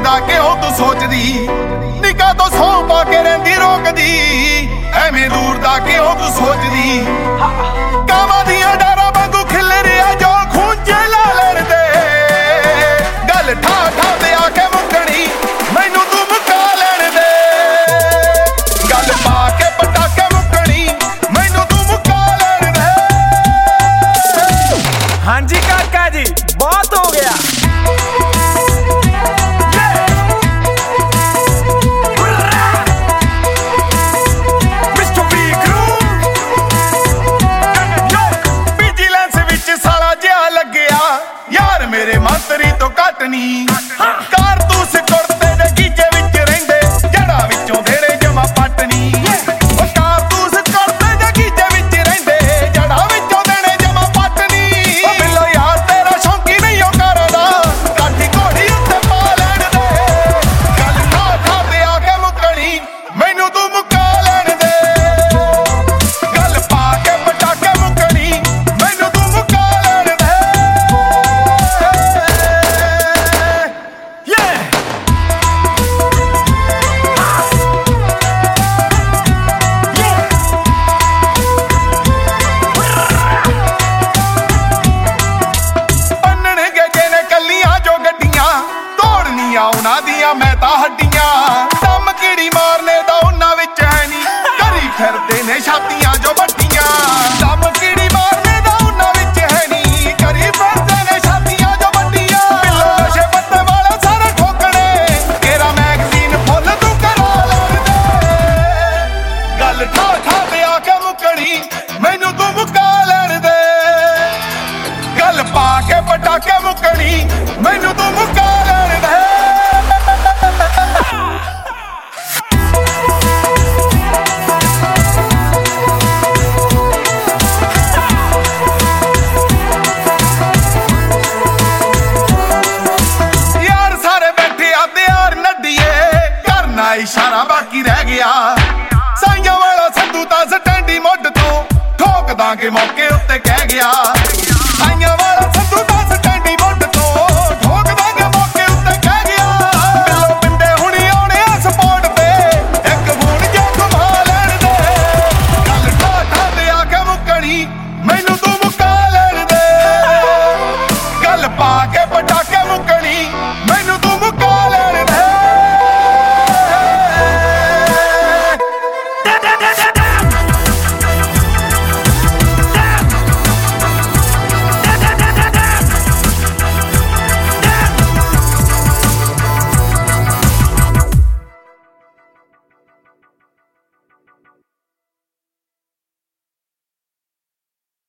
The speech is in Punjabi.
ਦਾ ਕਿਉਂ ਤੂੰ ਸੋਚਦੀ ਨਿੱਕਾ ਤੋਂ ਸੌਂ ਪਾ ਕੇ ਰਹਿੰਦੀ ਰੋਕਦੀ ਐਵੇਂ ਦੂਰ ਦਾ ਕਿਉਂ ਤੂੰ ਸੋਚਦੀ ਕਾਵਾਂ ਦੀਆਂ ਡਾਰਾਂ ਵਾਂਗੂ ਖਿਲ ਰਿਹਾ ਜੋ ਖੂਨ ਚ ਲਾ ਲੈਣ ਦੇ ਗੱਲ ਠਾ ਠਾ ਤੇ ਆ ਕੇ ਮੁੱਕਣੀ ਮੈਨੂੰ ਤੂੰ ਮੁਕਾ ਲੈਣ ਦੇ ਗੱਲ ਪਾ ਕੇ ਪਟਾਕੇ ਮੁੱਕਣੀ ਮੈਨੂੰ ਤੂੰ ਮੁਕਾ ਲੈਣ ਦੇ ਹਾਂਜੀ ਕਾਕਾ ਜੀ ਬਹੁਤ ਹੋ ਗਿਆ ਮੇਰੇ ਮੰਤਰੀ ਤੋਂ ਘੱਟ ਨੀ ਕਾਰਤੂਸ ਕੁੜਤੇ ਦੇ ਗੀਜੇ ਵਿੱਚ ਰਹਿੰਦੇ ਜੜਾਂ ਵਿੱਚੋਂ ਦੇਣੇ ਜਮਾ ਪੱਟ ਨੀ ਉਹ ਕਾਰਤੂਸ ਕੁੜਤੇ ਦੇ ਗੀਜੇ ਵਿੱਚ ਰਹਿੰਦੇ ਜੜਾਂ ਵਿੱਚੋਂ ਦੇਣੇ ਜਮਾ ਪੱਟ ਨੀ ਉਹ ਬਿੱਲੋ ਯਾਰ ਤੇਰਾ ਸ਼ੌਂਕੀ ਨਹੀਂ ਉਹ ਕਰਦਾ ਕਾਠੀ ਘੋੜੀ ਉੱਤੇ ਪਾ ਲੈਣ ਦੇ ਗੱਲ ਠਾ ਠਾ ਤੇ ਆ ਕੇ ਮੁੱਕਣੀ ਮੈਨੂੰ ਤੂੰ ਮੁਕਾ ਲੈਣ ਦੇ ਗੱਲ ਪਾ ਕੇ ਪਟਾਕੇ ਮੁੱਕਣੀ ਮੈਨੂੰ ਤੂੰ ਮੁਕਾ ਲੈਣ ਦੇ ਉਹਨਾਂ ਦੀਆਂ ਮੈਂ ਤਾਂ ਹੱਡੀਆਂ ਦਮ ਕੀੜੀ ਮਾਰਨੇ ਦਾ ਉਹਨਾਂ ਵਿੱਚ ਹੈ ਨੀ ਕਰੀ ਫਿਰਦੇ ਨੇ ਛਾਤੀਆਂ ਜੋ ਵੱਡੀਆਂ ਦਮ ਕੀੜੀ ਮਾਰਨੇ ਦਾ ਉਹਨਾਂ ਵਿੱਚ ਹੈ ਨੀ ਕਰੀ ਫਿਰਦੇ ਨੇ ਛਾਤੀਆਂ ਜੋ ਵੱਡੀਆਂ ਬਿੱਲੋ ਨਸ਼ੇ ਪੱਤੇ ਵਾਲੇ ਸਾਰੇ ਠੋਕਣੇ ਤੇਰਾ ਮੈਗਜ਼ੀਨ ਫੁੱਲ ਤੂੰ ਕਰਾ ਲੈਣ ਦੇ ਗੱਲ ਠਾ ਠਾ ਤੇ ਆ ਕੇ ਮੁੱਕਣੀ ਮੈਨੂੰ ਤੂੰ ਮੁਕਾ ਲੈਣ ਦੇ ਗੱਲ ਪਾ ਕੇ ਪਟਾਕੇ ਮੁੱਕਣੀ ਮੈਨੂੰ ਤੂੰ ਮੁਕਾ ਲੈਣ ਦੇ ਇਸ਼ਾਰਾ ਬਾਕੀ ਰਹਿ ਗਿਆ ਸਾਈਆਂ ਵਾਲਾ ਸੰਧੂ ਤਾਂ ਸਟੈਂਡੀ ਮੁੱਢ ਤੋਂ ਠੋਕ ਦਾਂਗੇ ਮੌਕੇ ਉੱਤੇ ਕਹਿ ਗਿਆ ਸਾਈਆਂ ਵਾਲਾ ਸੰਧੂ ਤਾਂ ਸਟੈਂਡੀ ਮੁੱਢ ਤੋਂ ਠੋਕ ਦਾਂਗੇ ਮੌਕੇ ਉੱਤੇ ਕਹਿ ਗਿਆ ਬਿੱਲੋ ਪਿੰਡੇ ਹੁਣੀ ਆਉਣੇ ਆ ਸਪੋਰਟ ਤੇ ਇੱਕ ਫੋਨ ਜੋ ਘੁਮਾ ਲੈਣ ਦੇ ਗੱਲ ਠਾ ਠਾ ਤੇ ਆ ਕੇ ਮੁੱਕਣੀ ਮੈਨੂੰ ਤੂੰ ਮੁਕਾ ਲੈਣ ਦੇ ਗੱਲ ਪਾ ਕੇ ਪਟਾਕੇ ਮੁੱਕਣੀ ਮੈਨੂੰ ਤੂੰ ਮੁਕਾ ਲੈਣ ਦੇ